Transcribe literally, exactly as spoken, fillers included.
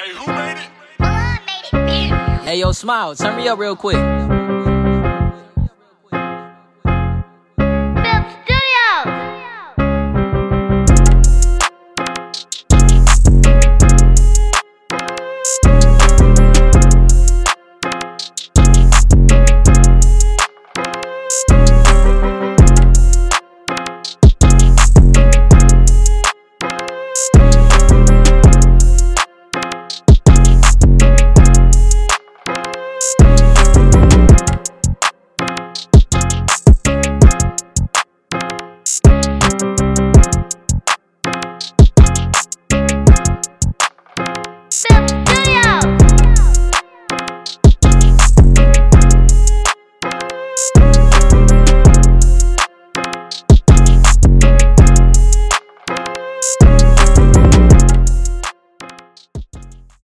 Hey, who made it? Hey, yo, Smile, turn me up real quick.